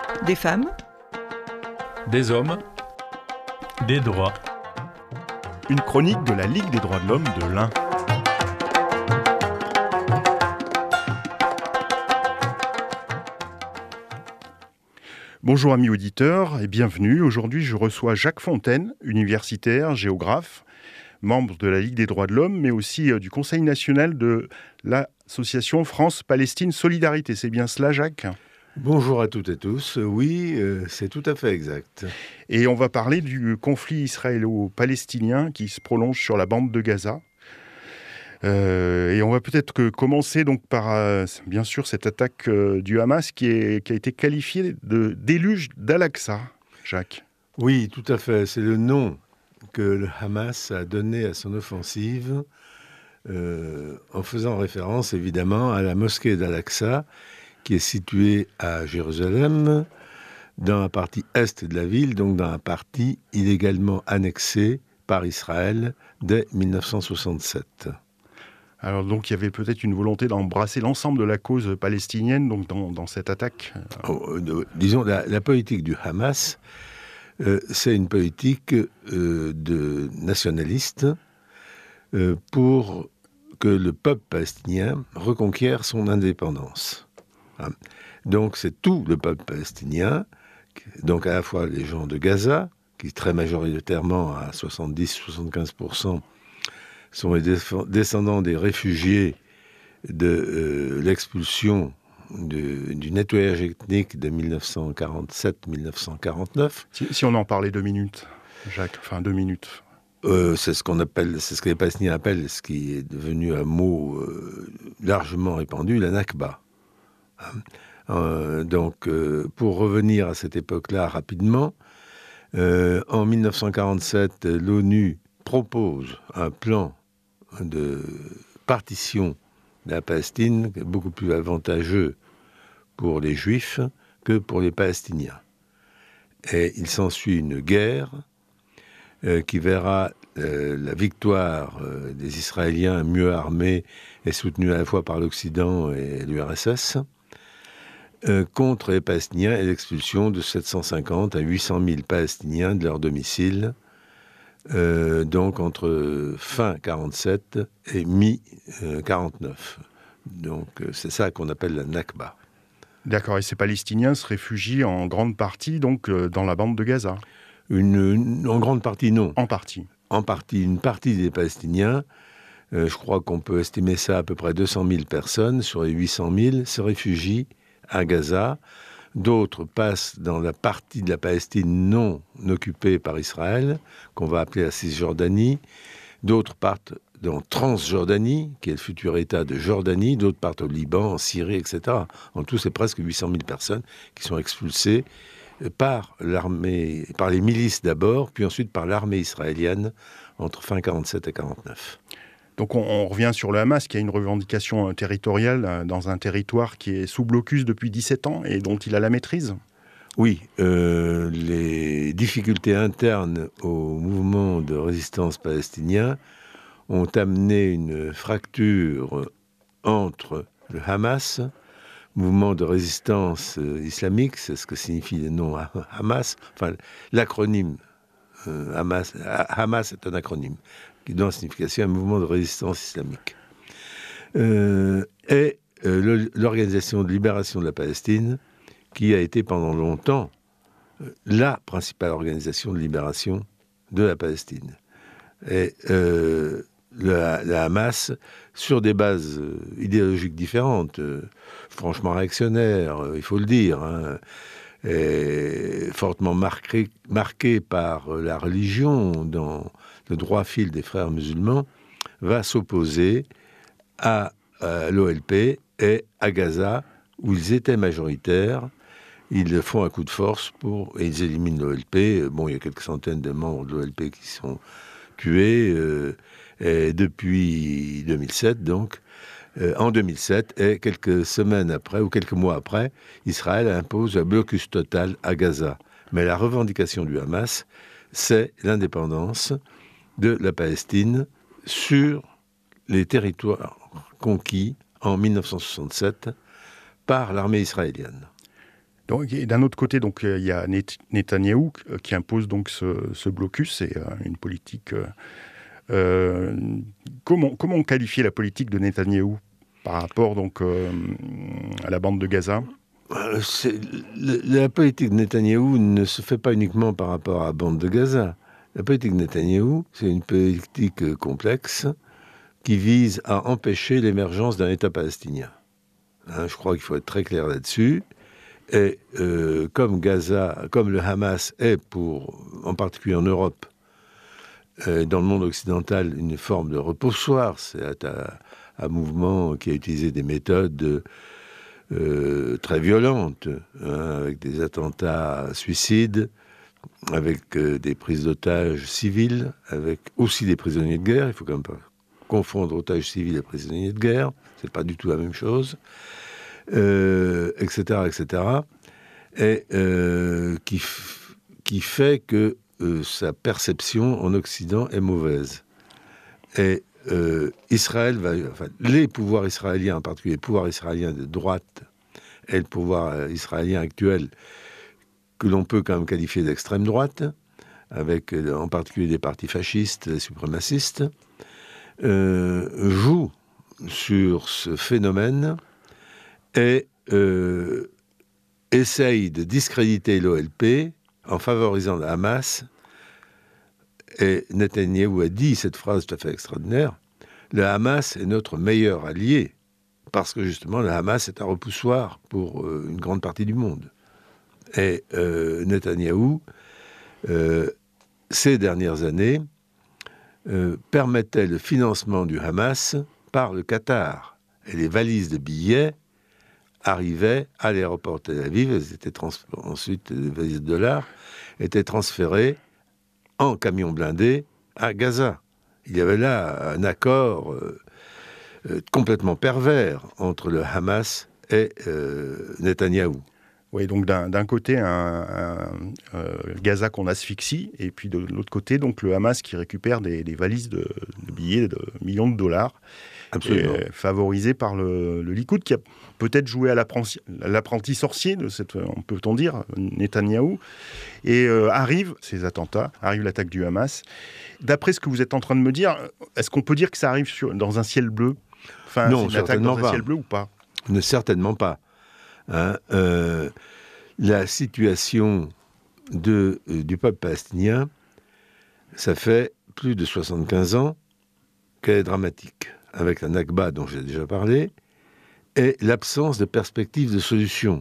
Des femmes, Des hommes, des droits. Une chronique de la Ligue des droits de l'homme de l'Ain. Bonjour amis auditeurs et bienvenue. Aujourd'hui je reçois Jacques Fontaine, universitaire, géographe, membre de la Ligue des droits de l'homme, mais aussi du Conseil national de l'association France-Palestine Solidarité. C'est bien cela, Jacques ? Bonjour à toutes et tous. Oui, c'est tout à fait exact. Et on va parler du conflit israélo-palestinien qui se prolonge sur la bande de Gaza. Et on va peut-être commencer donc par, bien sûr, cette attaque du Hamas qui a été qualifiée de déluge d'Al-Aqsa, Jacques. Oui, tout à fait. C'est le nom que le Hamas a donné à son offensive, en faisant référence évidemment à la mosquée d'Al-Aqsa, qui est située à Jérusalem, dans la partie est de la ville, donc dans la partie illégalement annexée par Israël dès 1967. Alors donc il y avait peut-être une volonté d'embrasser l'ensemble de la cause palestinienne donc dans cette attaque. Disons, la politique du Hamas, c'est une politique de nationaliste pour que le peuple palestinien reconquiert son indépendance. Donc c'est tout le peuple palestinien, donc à la fois les gens de Gaza, qui très majoritairement à 70-75% sont les descendants des réfugiés de l'expulsion du nettoyage ethnique de 1947-1949. Si on en parlait 2 minutes, Jacques, enfin 2 minutes. C'est ce que les Palestiniens appellent, ce qui est devenu un mot largement répandu, la Nakba. Donc, pour revenir à cette époque-là rapidement, en 1947, l'ONU propose un plan de partition de la Palestine beaucoup plus avantageux pour les Juifs que pour les Palestiniens. Et il s'ensuit une guerre qui verra la victoire des Israéliens mieux armés et soutenus à la fois par l'Occident et l'URSS contre les Palestiniens et l'expulsion de 750 à 800 000 Palestiniens de leur domicile, donc entre fin 47 et mi-49. Donc c'est ça qu'on appelle la Nakba. D'accord, et ces Palestiniens se réfugient en grande partie donc dans la bande de Gaza. En grande partie, non. En partie. En partie, une partie des Palestiniens, je crois qu'on peut estimer ça à peu près 200 000 personnes sur les 800 000, se réfugient à Gaza. D'autres passent dans la partie de la Palestine non occupée par Israël, qu'on va appeler la Cisjordanie. D'autres partent dans Transjordanie, qui est le futur État de Jordanie. D'autres partent au Liban, en Syrie, etc. En tout, c'est presque 800 000 personnes qui sont expulsées par l'armée, par les milices d'abord, puis ensuite par l'armée israélienne entre fin 47 et 49. Donc on revient sur le Hamas qui a une revendication territoriale dans un territoire qui est sous blocus depuis 17 ans et dont il a la maîtrise. Oui, les difficultés internes au mouvement de résistance palestinien ont amené une fracture entre le Hamas, mouvement de résistance islamique, c'est ce que signifie le nom Hamas, enfin l'acronyme Hamas est un acronyme qui donne signification à un mouvement de résistance islamique. Et l'Organisation de libération de la Palestine, qui a été pendant longtemps la principale organisation de libération de la Palestine. Et la Hamas, sur des bases idéologiques différentes, franchement réactionnaires, il faut le dire, et fortement marquée par la religion dans le droit fil des frères musulmans, va s'opposer à l'OLP et à Gaza, où ils étaient majoritaires. Ils font un coup de force et ils éliminent l'OLP. Bon, il y a quelques centaines de membres de l'OLP qui sont tués et depuis 2007, donc. En 2007, et quelques semaines après, ou quelques mois après, Israël impose un blocus total à Gaza. Mais la revendication du Hamas, c'est l'indépendance de la Palestine sur les territoires conquis en 1967 par l'armée israélienne. Donc, et d'un autre côté, donc, il y a Netanyahou qui impose donc ce blocus et une politique. Comment on qualifie la politique de Netanyahou par rapport donc, à la bande de Gaza ? La politique de Netanyahou ne se fait pas uniquement par rapport à la bande de Gaza. La politique de Netanyahou, c'est une politique complexe qui vise à empêcher l'émergence d'un État palestinien. Je crois qu'il faut être très clair là-dessus. Et comme le Hamas est, en particulier en Europe, dans le monde occidental, une forme de repoussoir, c'est un mouvement qui a utilisé des méthodes très violentes, avec des attentats suicides, avec des prises d'otages civils, avec aussi des prisonniers de guerre. Il faut quand même pas confondre otages civils et prisonniers de guerre, c'est pas du tout la même chose, etc., etc. Et qui fait que sa perception en Occident est mauvaise. Et les pouvoirs israéliens, en particulier les pouvoirs israéliens de droite et le pouvoir israélien actuel, que l'on peut quand même qualifier d'extrême droite, avec en particulier des partis fascistes et suprémacistes, jouent sur ce phénomène et essayent de discréditer l'OLP en favorisant le Hamas. Et Netanyahou a dit cette phrase tout à fait extraordinaire: le Hamas est notre meilleur allié, parce que justement le Hamas est un repoussoir pour une grande partie du monde. Et Netanyahou, ces dernières années, permettait le financement du Hamas par le Qatar. Et les valises de billets arrivaient à l'aéroport Tel Aviv, elles étaient ensuite, les valises de dollars étaient transférées en camion blindé à Gaza. Il y avait là un accord complètement pervers entre le Hamas et Netanyahou. Oui, donc d'un côté, Gaza qu'on asphyxie, et puis de l'autre côté, donc le Hamas qui récupère des valises de billets de millions de dollars. Absolument. Favorisé par le Likoud, qui a peut-être joué à l'apprenti sorcier de peut-on dire, Netanyahou. Et arrivent ces attentats, arrive l'attaque du Hamas. D'après ce que vous êtes en train de me dire, est-ce qu'on peut dire que ça arrive dans un ciel bleu ? Enfin, non, c'est une attaque dans un ciel bleu ou pas ? Certainement pas. La situation du peuple palestinien, ça fait plus de 75 ans qu'elle est dramatique, avec la Nakba dont j'ai déjà parlé, et l'absence de perspective de solution.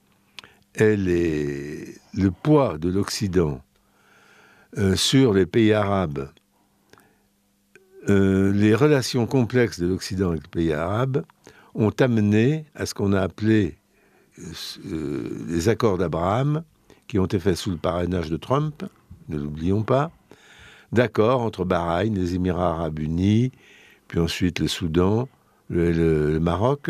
Le poids de l'Occident sur les pays arabes, les relations complexes de l'Occident avec les pays arabes ont amené à ce qu'on a appelé les accords d'Abraham, qui ont été faits sous le parrainage de Trump, ne l'oublions pas, d'accords entre Bahreïn, les Émirats arabes unis, puis ensuite le Soudan, le Maroc,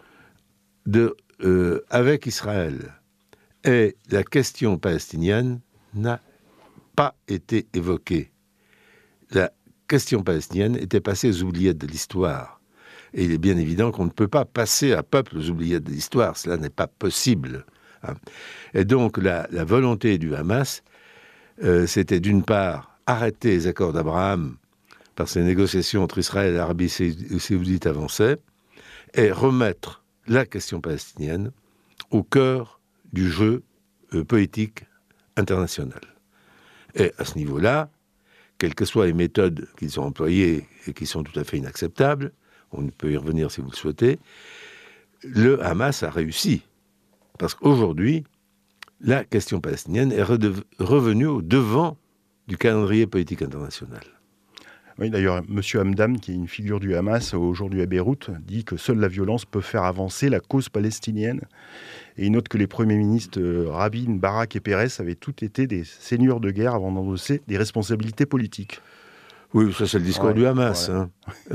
avec Israël. Et la question palestinienne n'a pas été évoquée. La question palestinienne était passée aux oubliettes de l'histoire. Et il est bien évident qu'on ne peut pas passer un peuple aux oubliettes de l'histoire. Cela n'est pas possible. Et donc, la volonté du Hamas, c'était d'une part arrêter les accords d'Abraham, parce que les négociations entre Israël et l'Arabie saoudite avançaient, et remettre la question palestinienne au cœur du jeu politique international. Et à ce niveau-là, quelles que soient les méthodes qu'ils ont employées et qui sont tout à fait inacceptables, on peut y revenir si vous le souhaitez, le Hamas a réussi. Parce qu'aujourd'hui, la question palestinienne est revenue au devant du calendrier politique international. Oui, d'ailleurs, M. Hamdan, qui est une figure du Hamas aujourd'hui à Beyrouth, dit que seule la violence peut faire avancer la cause palestinienne. Et il note que les premiers ministres Rabin, Barak et Pérez avaient tous été des seigneurs de guerre avant d'endosser des responsabilités politiques. Oui, ça c'est le discours du Hamas. Ouais.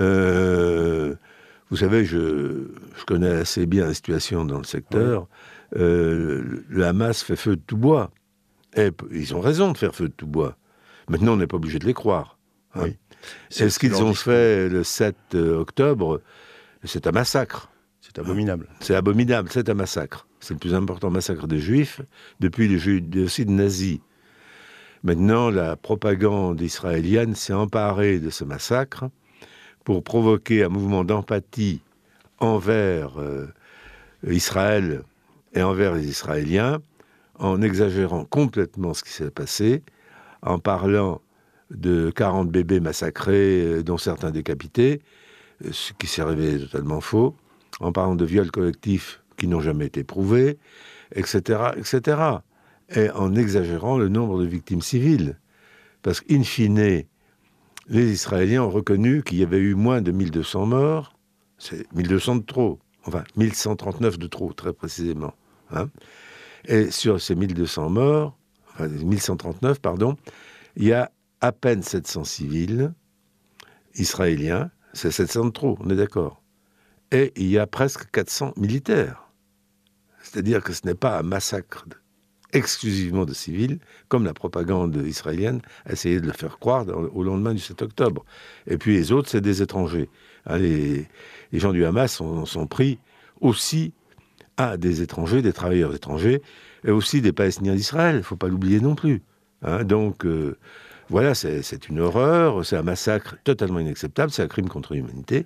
Vous savez, je connais assez bien la situation dans le secteur. Ouais. Le Hamas fait feu de tout bois. Et ils ont raison de faire feu de tout bois. Maintenant, on n'est pas obligé de les croire. Hein. Oui. C'est ce qu'ils ont fait le 7 octobre. C'est un massacre. C'est abominable. C'est abominable, c'est un massacre. C'est le plus important massacre des Juifs depuis le génocide nazi. Maintenant, la propagande israélienne s'est emparée de ce massacre pour provoquer un mouvement d'empathie envers Israël et envers les Israéliens, en exagérant complètement ce qui s'est passé, en parlant de 40 bébés massacrés, dont certains décapités, ce qui s'est révélé totalement faux, en parlant de viols collectifs qui n'ont jamais été prouvés, etc., etc., et en exagérant le nombre de victimes civiles. Parce qu'in fine, les Israéliens ont reconnu qu'il y avait eu moins de 1200 morts, c'est 1200 de trop, enfin 1139 de trop, très précisément. Hein. Et sur ces 1200 morts, enfin 1139, pardon, il y a à peine 700 civils israéliens, c'est 700 de trop, on est d'accord. Et il y a presque 400 militaires. C'est-à-dire que ce n'est pas un massacre exclusivement de civils, comme la propagande israélienne a essayé de le faire croire au lendemain du 7 octobre. Et puis les autres, c'est des étrangers. Hein, les gens du Hamas sont pris aussi à des étrangers, des travailleurs étrangers, et aussi des Palestiniens d'Israël, il ne faut pas l'oublier non plus. Hein, donc, voilà, c'est une horreur, c'est un massacre totalement inacceptable, c'est un crime contre l'humanité.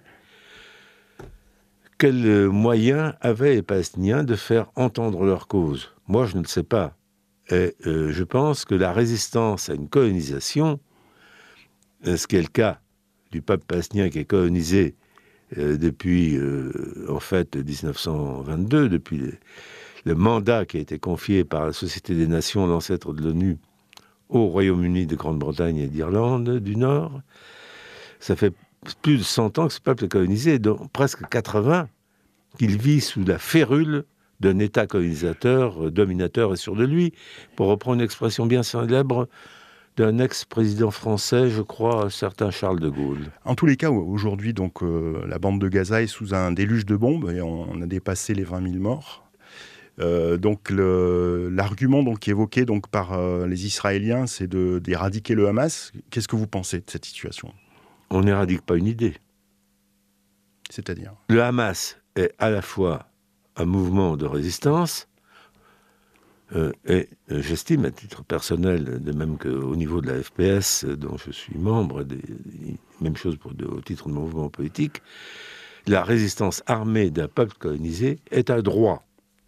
Quels moyens avaient les Palestiniens de faire entendre leur cause ? Moi, je ne le sais pas. Et je pense que la résistance à une colonisation, ce qui est le cas du peuple palestinien qui est colonisé depuis, en fait, 1922, depuis le mandat qui a été confié par la Société des Nations, l'ancêtre de l'ONU, au Royaume-Uni de Grande-Bretagne et d'Irlande du Nord. Ça fait plus de 100 ans que ce peuple est colonisé, donc presque 80, qu'il vit sous la férule d'un État colonisateur, dominateur et sûr de lui, pour reprendre une expression bien célèbre d'un ex-président français, je crois, un certain Charles de Gaulle. En tous les cas, aujourd'hui, donc, la bande de Gaza est sous un déluge de bombes et on a dépassé les 20 000 morts. Donc l'argument donc, qui est évoqué donc, par les Israéliens, c'est d'éradiquer le Hamas. Qu'est-ce que vous pensez de cette situation ? On n'éradique pas une idée. C'est-à-dire ? Le Hamas est à la fois un mouvement de résistance et j'estime à titre personnel, de même qu'au niveau de la FPS, dont je suis membre, même chose au titre de mon mouvement politique, la résistance armée d'un peuple colonisé est un droit.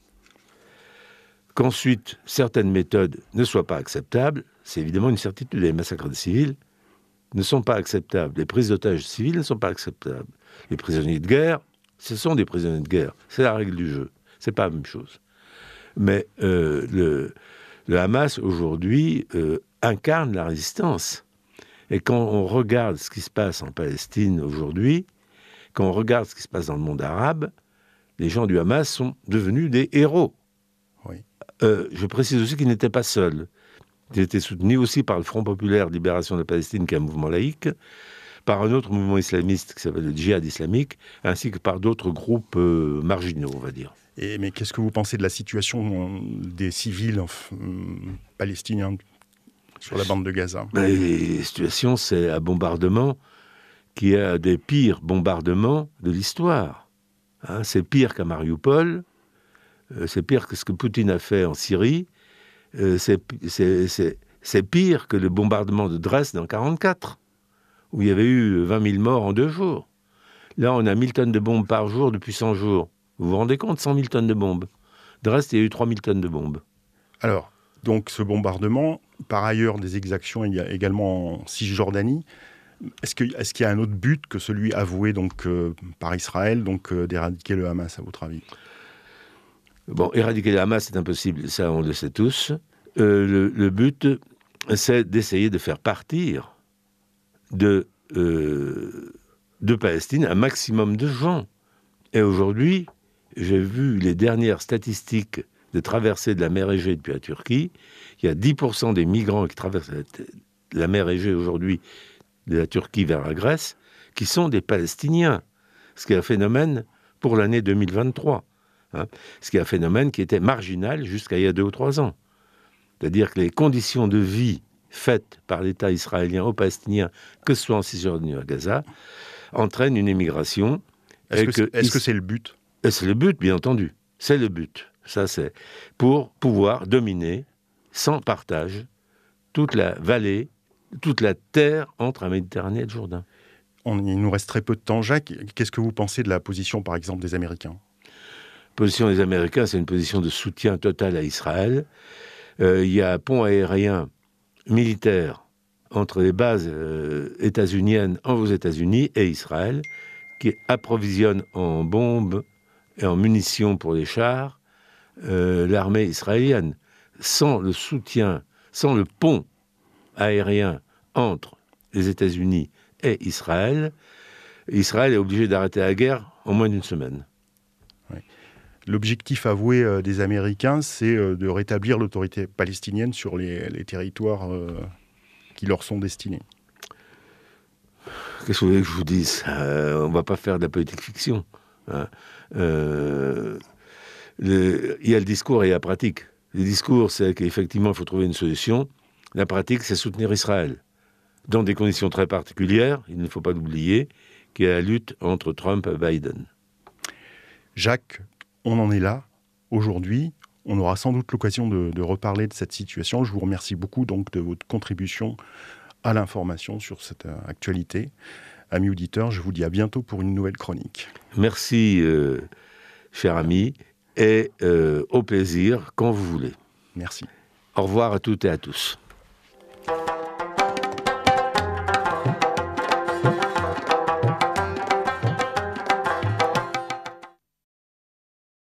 Qu'ensuite, certaines méthodes ne soient pas acceptables, c'est évidemment une certitude. Les massacres de civils ne sont pas acceptables. Les prises d'otages civils ne sont pas acceptables. Les prisonniers de guerre, ce sont des prisonniers de guerre. C'est la règle du jeu. C'est pas la même chose. Mais le Hamas, aujourd'hui, incarne la résistance. Et quand on regarde ce qui se passe en Palestine aujourd'hui, quand on regarde ce qui se passe dans le monde arabe, les gens du Hamas sont devenus des héros. Oui. Je précise aussi qu'ils n'étaient pas seuls. Ils étaient soutenus aussi par le Front populaire de libération de la Palestine, qui est un mouvement laïque, par un autre mouvement islamiste qui s'appelle le djihad islamique, ainsi que par d'autres groupes marginaux, on va dire. Mais qu'est-ce que vous pensez de la situation des civils palestiniens sur la bande de Gaza ? La situation, c'est un bombardement qui est un des pires bombardements de l'histoire. Hein, c'est pire qu'à Mariupol, c'est pire que ce que Poutine a fait en Syrie, c'est pire que le bombardement de Dresde en 1944, où il y avait eu 20 000 morts en 2 jours. Là, on a 1000 tonnes de bombes par jour depuis 100 jours. Vous vous rendez compte, 100 000 tonnes de bombes. Dresde, il y a eu 3 000 tonnes de bombes. Alors, donc ce bombardement, par ailleurs des exactions, il y a également en Cisjordanie. Est-ce qu'il y a un autre but que celui avoué donc, par Israël, donc d'éradiquer le Hamas, à votre avis ? Bon, éradiquer le Hamas, c'est impossible, ça on le sait tous. Le but, c'est d'essayer de faire partir de Palestine un maximum de gens. Et aujourd'hui, j'ai vu les dernières statistiques de traversée de la mer Égée depuis la Turquie. Il y a 10% des migrants qui traversent la mer Égée aujourd'hui de la Turquie vers la Grèce qui sont des Palestiniens. Ce qui est un phénomène pour l'année 2023. Hein, ce qui est un phénomène qui était marginal jusqu'à il y a 2 ou 3 ans. C'est-à-dire que les conditions de vie faites par l'État israélien aux Palestiniens, que ce soit en Cisjordanie ou à Gaza, entraînent une émigration. Est-ce que c'est le but ? Et c'est le but, bien entendu. C'est le but. Ça, c'est pour pouvoir dominer, sans partage, toute la vallée, toute la terre entre la Méditerranée et le Jourdain. Il nous reste très peu de temps. Jacques, qu'est-ce que vous pensez de la position, par exemple, des Américains ? La position des Américains, c'est une position de soutien total à Israël. Il y a un pont aérien militaire entre les bases états-uniennes aux États-Unis et Israël, qui approvisionne en bombes et en munitions pour les chars l'armée israélienne. Sans le soutien, sans le pont aérien entre les États-Unis et Israël, Israël est obligé d'arrêter la guerre en moins d'une semaine. Oui. L'objectif avoué des Américains, c'est de rétablir l'autorité palestinienne sur les territoires qui leur sont destinés. Qu'est-ce que vous voulez que je vous dise ? On ne va pas faire de la politique fiction. Hein. Il y a le discours et la pratique. Le discours, c'est qu'effectivement, il faut trouver une solution. La pratique, c'est soutenir Israël. Dans des conditions très particulières, il ne faut pas l'oublier, qui est la lutte entre Trump et Biden. Jacques, on en est là. Aujourd'hui, on aura sans doute l'occasion de reparler de cette situation. Je vous remercie beaucoup donc de votre contribution à l'information sur cette actualité. Amis auditeurs, je vous dis à bientôt pour une nouvelle chronique. Merci, cher ami, et au plaisir quand vous voulez. Merci. Au revoir à toutes et à tous.